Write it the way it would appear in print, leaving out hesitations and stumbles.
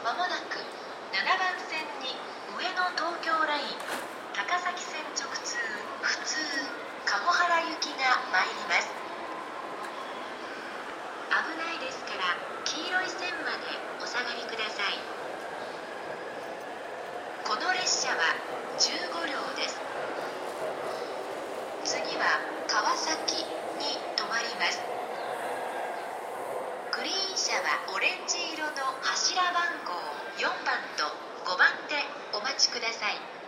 まもなく7番線に上野東京ライン高崎線直通普通籠原行きが参ります。危ないですから黄色い線までお下がりください。この列車は15両です。次は川崎に停まります。グリーン車はオレンジ色の柱番号4番と5番でお待ちください。